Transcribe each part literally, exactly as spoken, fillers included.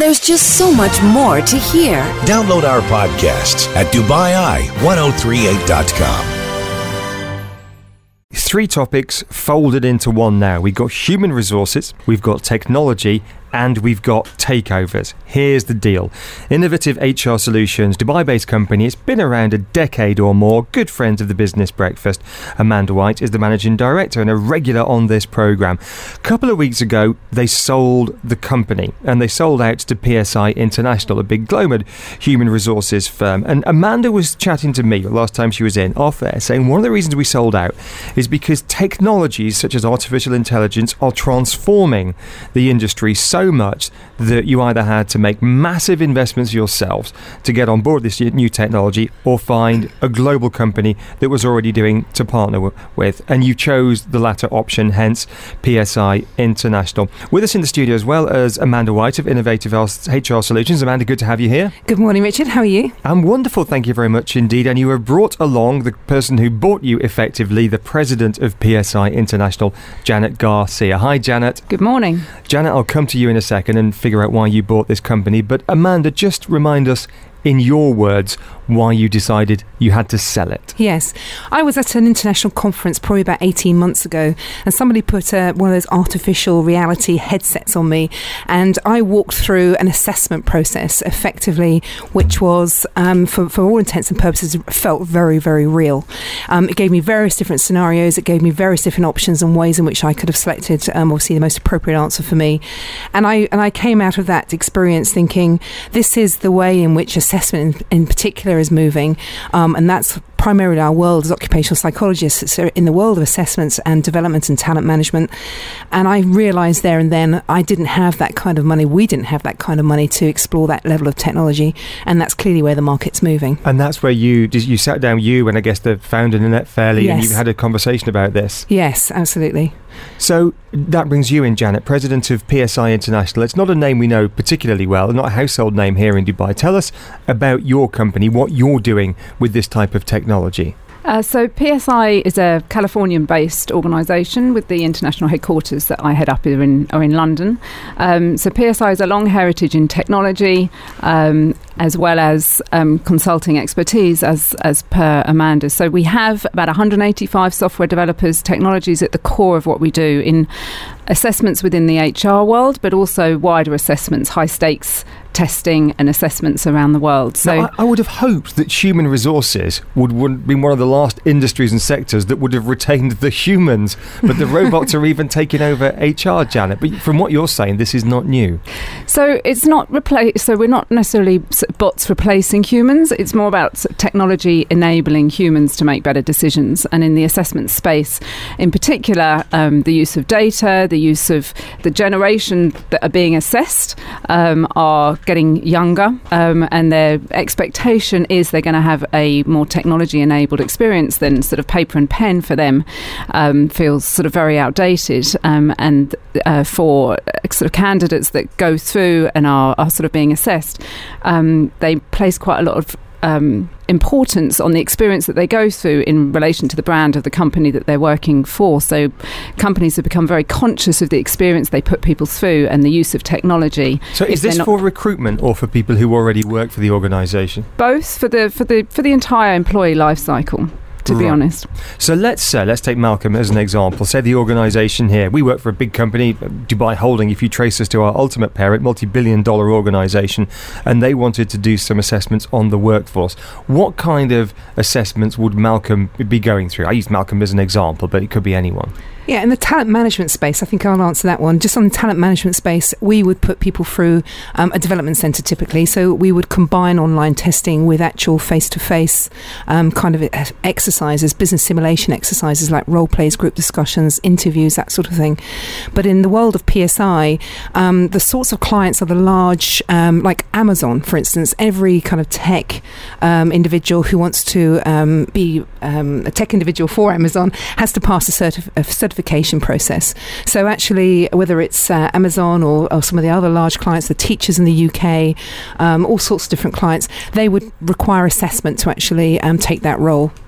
There's just so much more to hear. Download our podcasts at Dubai Eye ten thirty-eight dot com. Three topics folded into one now. We've got human resources, we've got technology, and we've got takeovers. Here's the deal. Innovative H R Solutions, Dubai-based company. It's been around a decade or more. Good friends of the Business Breakfast. Amanda White is the managing director and a regular on this programme. A couple of weeks ago, they sold the company, and they sold out to P S I International, a big global human resources firm. And Amanda was chatting to me last time she was in, off air, saying one of the reasons we sold out is because technologies such as artificial intelligence are transforming the industry so so much that you either had to make massive investments yourselves to get on board this new technology or find a global company that was already doing to partner w- with. And you chose the latter option, hence P S I International. With us in the studio as well as Amanda White of Innovative H R Solutions. Amanda, good to have you here. Good morning, Richard. How are you? I'm wonderful, thank you very much indeed. And you have brought along the person who bought you effectively, the president of P S I International, Janet Garcia. Hi, Janet. Good morning. Janet, I'll come to you in a second and figure out why you bought this company. But Amanda, just remind us, in your words, why you decided you had to sell it. Yes. I was at an international conference probably about eighteen months ago, and somebody put uh, one of those artificial reality headsets on me, and I walked through an assessment process effectively, which was, um, for, for all intents and purposes, felt very, very real. Um, it gave me various different scenarios. It gave me various different options and ways in which I could have selected, um, obviously, the most appropriate answer for me. And I, and I came out of that experience thinking, this is the way in which assessment in, in particular is moving, um, and that's primarily our world as occupational psychologists. So in the world of assessments and development and talent management. And I realised there and then I didn't have that kind of money. We didn't have that kind of money to explore that level of technology, and that's clearly where the market's moving. And that's where you you sat down, you and I guess the founder Nanette Fairley, yes. and you had a conversation about this. Yes, absolutely. So that brings you in, Janet, president of P S I International. It's not a name we know particularly well, not a household name here in Dubai. Tell us about your company, what you're doing with this type of technology. Uh, so P S I is a Californian-based organisation with the international headquarters that I head up are in, are in London. Um, so P S I has a long heritage in technology, um, as well as um, consulting expertise, as as per Amanda. So we have about one hundred eighty-five software developers. Technology is at the core of what we do in assessments within the H R world, but also wider assessments, high-stakes testing and assessments around the world. So now, I, I would have hoped that human resources would would be one of the last industries and sectors that would have retained the humans, but the robots are even taking over H R, Janet. But from what you're saying, this is not new. So it's not replace. So we're not necessarily bots replacing humans. It's more about technology enabling humans to make better decisions. And in the assessment space, in particular, um, the use of data, the use of the generation that are being assessed um, are getting younger, um, and their expectation is they're going to have a more technology-enabled experience than sort of paper and pen for them um, feels sort of very outdated. Um, and uh, for sort of candidates that go through and are, are sort of being assessed, um, they place quite a lot of Um, importance on the experience that they go through in relation to the brand of the company that they're working for. So companies have become very conscious of the experience they put people through and the use of technology. So is this for recruitment or for people who already work for the organisation? Both, for the for the for the entire employee life cycle, to right. be honest. So let's uh, let's take Malcolm as an example. Say the organisation here, we work for a big company, Dubai Holding, if you trace us to our ultimate parent, multi-billion dollar organisation, and they wanted to do some assessments on the workforce. What kind of assessments would Malcolm be going through? I use Malcolm as an example, but it could be anyone. Yeah, in the talent management space, I think I'll answer that one. Just on the talent management space, we would put people through um, a development centre typically. So we would combine online testing with actual face-to-face um, kind of exercises, business simulation exercises like role plays, group discussions, interviews, that sort of thing. But in the world of P S I, um, the sorts of clients are the large, um, like Amazon, for instance. Every kind of tech um, individual who wants to um, be um, a tech individual for Amazon has to pass a, certif- a certification process. So actually, whether it's uh, Amazon or, or some of the other large clients, the teachers in the U K, um, all sorts of different clients, they would require assessment to actually um, take that role.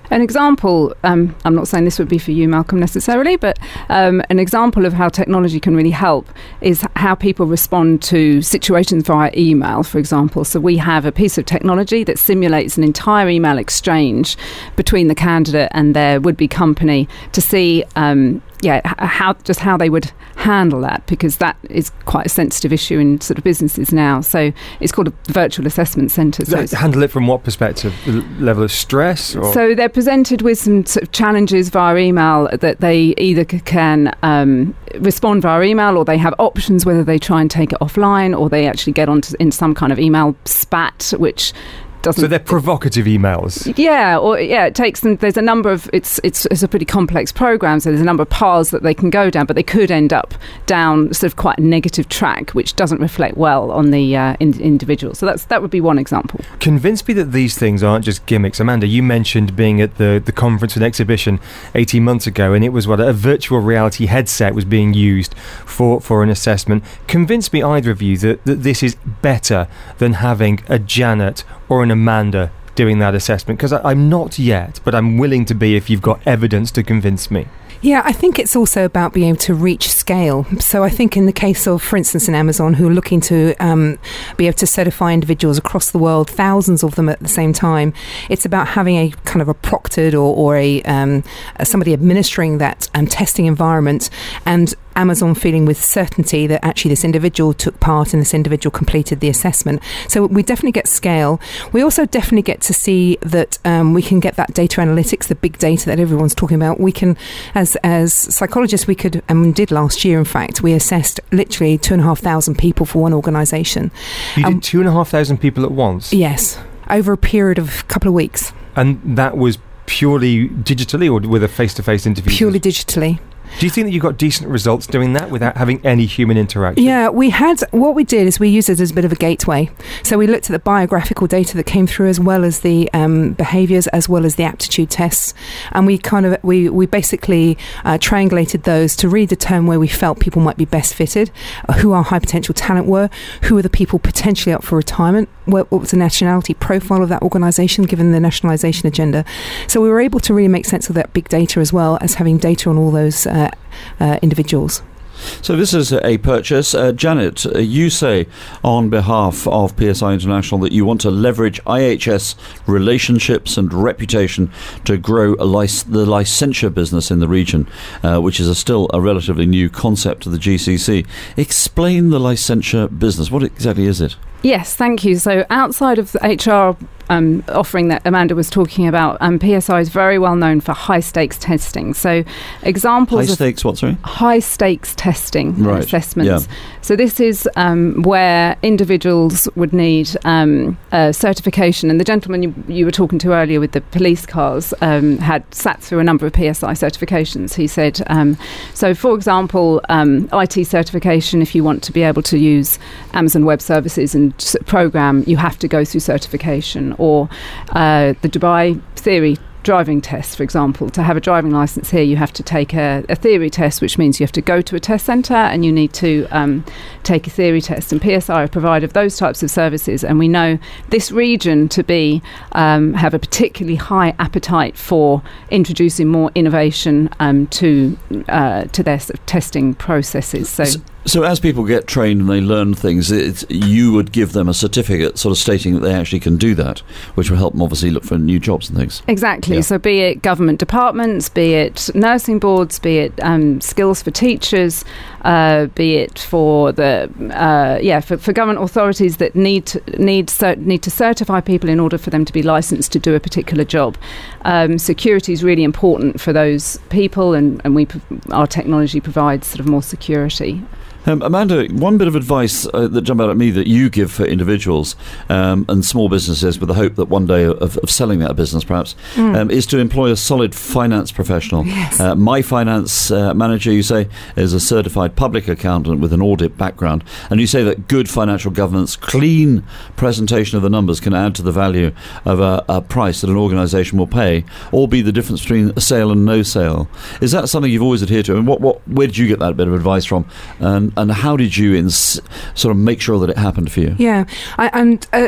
An example, um, I'm not saying this would be for you, Malcolm, necessarily, but um, an example of how technology can really help is how people respond to situations via email, for example. So we have a piece of technology that simulates an entire email exchange between the candidate and their would-be company to see um, yeah, how just how they would handle that, because that is quite a sensitive issue in sort of businesses now. So it's called a virtual assessment centre. So handle it from what perspective? The level of stress? Or? So they're presented with some sort of challenges via email that they either c- can um, respond via email, or they have options whether they try and take it offline, or they actually get onto in some kind of email spat, which doesn't. So they're provocative emails. Yeah, or yeah, it takes them. There's a number of it's it's it's a pretty complex program, so there's a number of paths that they can go down, but they could end up down sort of quite a negative track, which doesn't reflect well on the uh, in, individual. So that's that would be one example. Convince me that these things aren't just gimmicks. Amanda, you mentioned being at the the conference and exhibition eighteen months ago, and it was what a virtual reality headset was being used for for an assessment. Convince me, either of you, that, that this is better than having a Janet or an Amanda doing that assessment, because I'm not yet, but I'm willing to be if you've got evidence to convince me. Yeah, I think it's also about being able to reach scale. So I think in the case of, for instance, in Amazon, who are looking to um, be able to certify individuals across the world, thousands of them at the same time, it's about having a kind of a proctored or, or a um, somebody administering that um, testing environment, and Amazon feeling with certainty that actually this individual took part and this individual completed the assessment. So we definitely get scale. We also definitely get to see that um, we can get that data analytics, the big data that everyone's talking about. We can, as as psychologists, we could, and we did last year, in fact, we assessed literally two and a half thousand people for one organisation. You um, did two and a half thousand people at once? Yes, over a period of a couple of weeks. And that was purely digitally, or with a face-to-face interview? Purely digitally. Do you think that you got decent results doing that without having any human interaction? Yeah, we had, what we did is we used it as a bit of a gateway. So we looked at the biographical data that came through, as well as the um, behaviours, as well as the aptitude tests. And we kind of, we, we basically uh, triangulated those to really determine where we felt people might be best fitted, uh, who our high potential talent were, who were the people potentially up for retirement, what, what was the nationality profile of that organisation given the nationalisation agenda. So we were able to really make sense of that big data, as well as having data on all those uh, uh, individuals. So this is a purchase. Uh, Janet, uh, you say on behalf of P S I International that you want to leverage I H S relationships and reputation to grow a lic- the licensure business in the region, uh, which is a still a relatively new concept to the G C C. Explain the licensure business. What exactly is it? Yes, thank you. So outside of the H R um, offering that Amanda was talking about, um, P S I is very well known for high stakes testing. So examples high stakes of what, sorry? high stakes testing right. assessments. Yeah. So this is um, where individuals would need um, a certification. And the gentleman you, you were talking to earlier with the police cars um, had sat through a number of P S I certifications. He said, um, so for example, um, I T certification, if you want to be able to use Amazon Web Services and program, you have to go through certification. Or uh, the Dubai theory driving test, for example. To have a driving license here, you have to take a, a theory test, which means you have to go to a test centre and you need to um, take a theory test. And P S I are provider of those types of services, and we know this region to be um, have a particularly high appetite for introducing more innovation um, to uh, to their sort of testing processes. So. so So as people get trained and they learn things, it's, you would give them a certificate sort of stating that they actually can do that, which will help them obviously look for new jobs and things. Exactly. Yeah. So be it government departments, be it nursing boards, be it um, skills for teachers, uh, be it for the uh, yeah for, for government authorities that need to, need cert- need to certify people in order for them to be licensed to do a particular job. Um, security is really important for those people, and, and we our technology provides sort of more security. Um, Amanda, one bit of advice uh, that jumped out at me that you give for individuals um, and small businesses with the hope that one day of, of selling that business perhaps mm. um, is to employ a solid finance professional. Yes. Uh, my finance uh, manager, you say, is a certified public accountant with an audit background, and you say that good financial governance, clean presentation of the numbers can add to the value of a, a price that an organisation will pay, or be the difference between a sale and no sale. Is that something you've always adhered to, and what, what where did you get that bit of advice from? And And how did you ins- sort of make sure that it happened for you? Yeah, I, and uh,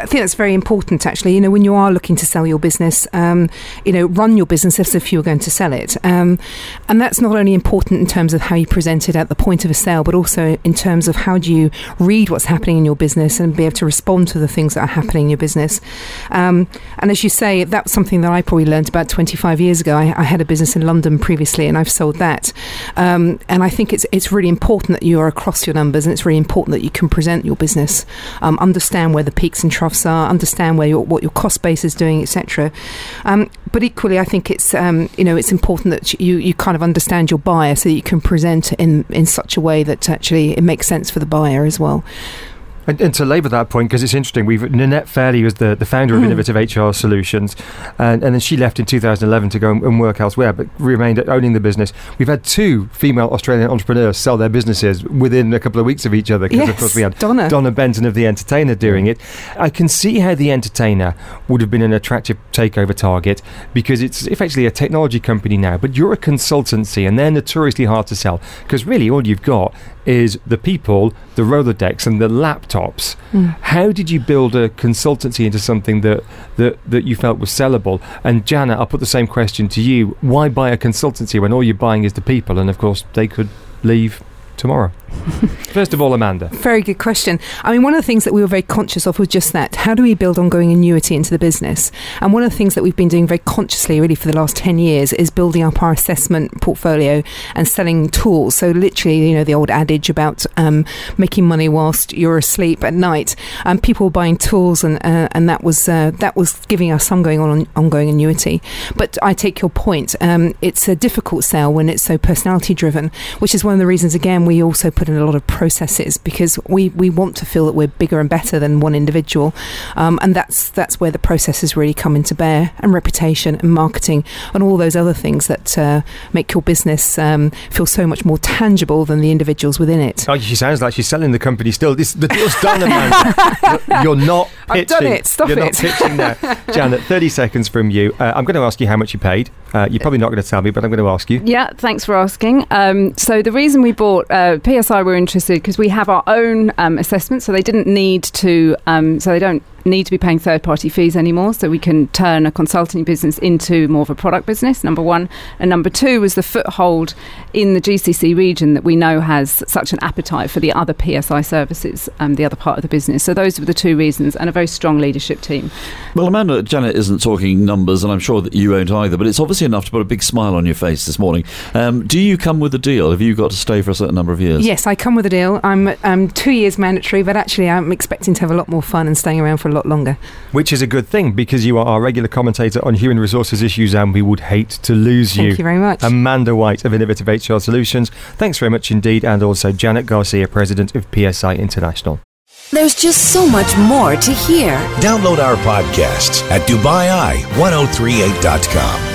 I think that's very important, actually. You know, when you are looking to sell your business, um, you know, run your business as if you were going to sell it. Um, and that's not only important in terms of how you present it at the point of a sale, but also in terms of how do you read what's happening in your business and be able to respond to the things that are happening in your business. Um, and as you say, that's something that I probably learned about twenty-five years ago. I, I had a business in London previously, and I've sold that. Um, and I think it's it's really important that you are across your numbers, and it's really important that you can present your business, um, understand where the peaks and troughs are, understand where your, what your cost base is doing, et cetera. Um, but equally, I think it's um, you know it's important that you, you kind of understand your buyer so that you can present in in such a way that actually it makes sense for the buyer as well. And, and to labour that point, because it's interesting, we've Nanette Fairley was the, the founder of mm. Innovative H R Solutions, and, and then she left in two thousand eleven to go and, and work elsewhere, but remained owning the business. We've had two female Australian entrepreneurs sell their businesses within a couple of weeks of each other, because yes, of course we had Donna. Donna Benton of The Entertainer doing it. I can see how The Entertainer would have been an attractive takeover target, because it's effectively a technology company now, but you're a consultancy, and they're notoriously hard to sell, because really all you've got is the people, the Rolodex and the laptops. Mm. How did you build a consultancy into something that, that, that you felt was sellable? And Janet, I'll put the same question to you. Why buy a consultancy when all you're buying is the people, and of course they could leave tomorrow? First of all, Amanda. Very good question. I mean, one of the things that we were very conscious of was just that. How do we build ongoing annuity into the business? And one of the things that we've been doing very consciously really for the last ten years is building up our assessment portfolio and selling tools. So literally, you know, the old adage about um, making money whilst you're asleep at night. Um, people were buying tools, and uh, and that was uh, that was giving us some going on ongoing annuity. But I take your point. Um, it's a difficult sell when it's so personality driven, which is one of the reasons, again, we also put in a lot of processes, because we, we want to feel that we're bigger and better than one individual, um, and that's that's where the processes really come into bear, and reputation and marketing and all those other things that uh, make your business um, feel so much more tangible than the individuals within it. Oh, she sounds like she's selling the company still. This the deal's done, Amanda. You're not pitching. I've done it. Stop You're it. not pitching now. Janet, thirty seconds from you. Uh, I'm going to ask you how much you paid. Uh, you're probably not going to tell me, but I'm going to ask you. Yeah, thanks for asking. Um, so the reason we bought uh, P S I, we're interested because we have our own um, assessment, so they didn't need to, um, so they don't need to be paying third-party fees anymore, so we can turn a consulting business into more of a product business, number one. And number two was the foothold in the G C C region that we know has such an appetite for the other P S I services, um, the other part of the business. So those were the two reasons, and a very strong leadership team. Well, Amanda, Janet isn't talking numbers, and I'm sure that you won't either, but it's obviously enough to put a big smile on your face this morning. Um, do you come with a deal? Have you got to stay for a certain number of years? Yes, I come with a deal. I'm um, two years mandatory, but actually I'm expecting to have a lot more fun and staying around for a lot longer. Which is a good thing, because you are our regular commentator on human resources issues, and we would hate to lose you. Thank you very much. Amanda White of Innovative H R Solutions. Thanks very much indeed. And also Janet Garcia, President of P S I International. There's just so much more to hear. Download our podcasts at Dubai Eye ten thirty-eight dot com.